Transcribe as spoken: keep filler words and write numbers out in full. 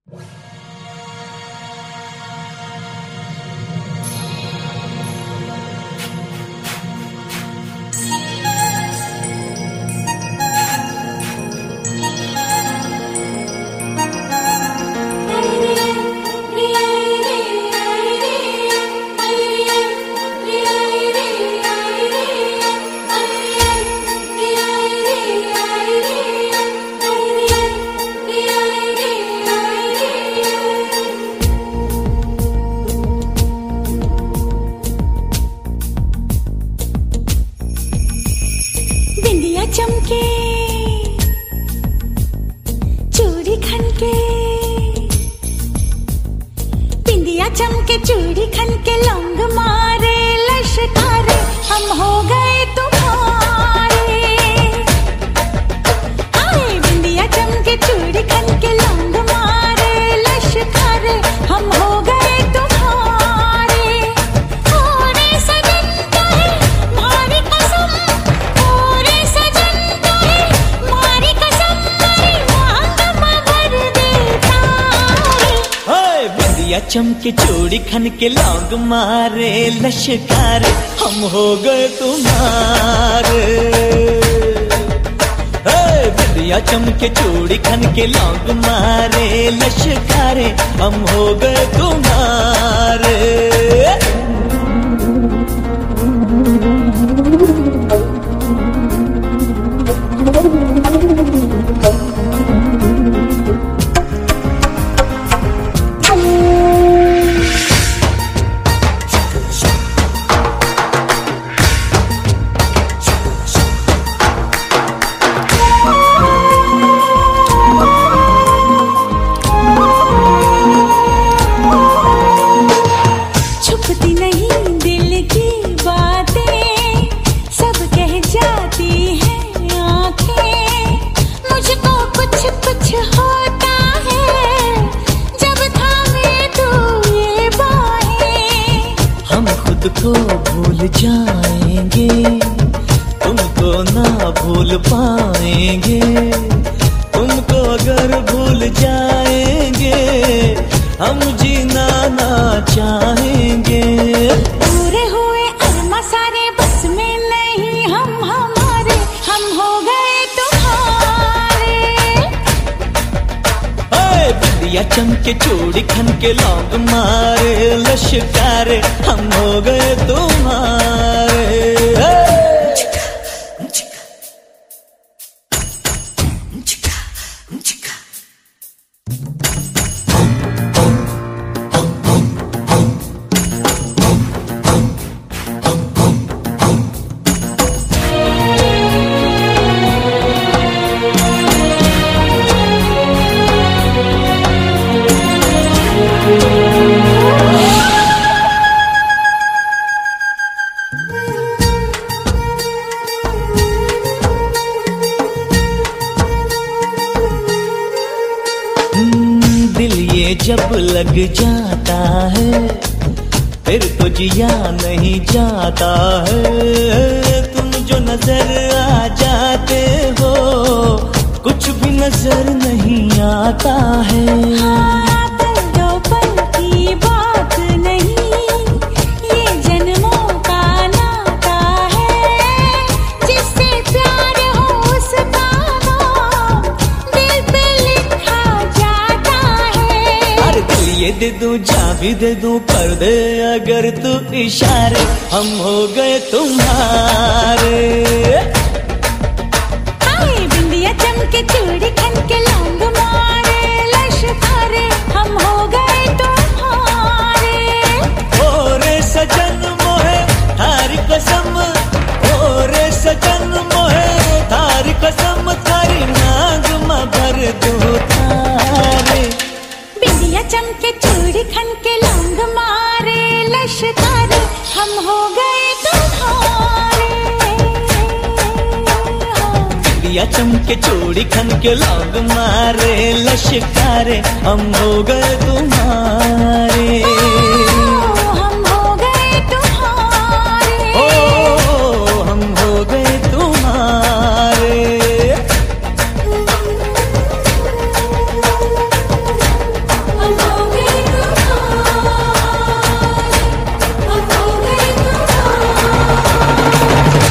चमके चूड़ी खनके, बिंदिया चमके चूड़ी खनके, लौंग मारे लश्कारे, हम हो गए तुम्हारे। आए बिंदिया चमके चूड़ी खनके, लौंग मारे लश्कारे, हम हो गए तुम्हारे। ओरे सजन का है मारी कसम, ओरे सजन का है मारी कसम, मेरी मांग भर दे तारे। ओए बिंदिया चमके चूड़ी खनके, लौंग मारे लश्कारे, हम हो गए तुम्हारे। बिंदिया चमके चूड़ी खनके, लौंग मारे लश्कारे, हम हो गए तुम्हारे। को भूल जाएंगे, तुमको ना भूल पाएंगे। तुमको अगर भूल जाएंगे, हम जीना ना चाहेंगे। पूरे हुए अरमा सारे बस में नहीं, हम हमारे, हम हो गए तुम्हारे। बिंदिया चमके चूड़ी खनके, लौंग मारे लश्कारे, हम हो गए तुम्हारे। दिल ये जब लग जाता है, फिर तो जिया नहीं जाता है। तुम जो नजर आ जाते हो, कुछ भी नजर नहीं आता है। हाँ, पल दो पल की बात नहीं, ये जन्मों का नाता है। जिससे प्यार हो उसका नाम दिल पे लिखा जाता है। अरे दिल ये दे दूं, जा भी दे दूं, कर दे अगर तू इशारे, हम हो गए तुम्हारे। आए बिंदिया चमके चूड़ी खनके, लौंग मारे लश्कारे, हम हो गए तुम्हारे। ओरे सजन मोहे थारी कसम, ओरे सजन मोहे थारी कसम, थारी नाग मा भर दो तारे। बिंदिया चमके चूड़ी खनके, लौंग मारे लश्कारे, हम हो गए तुम्हारे। बिंदिया चमके चूड़ी खनके, लौंग मारे लश्कारे, हम हो गए तुम्हारे।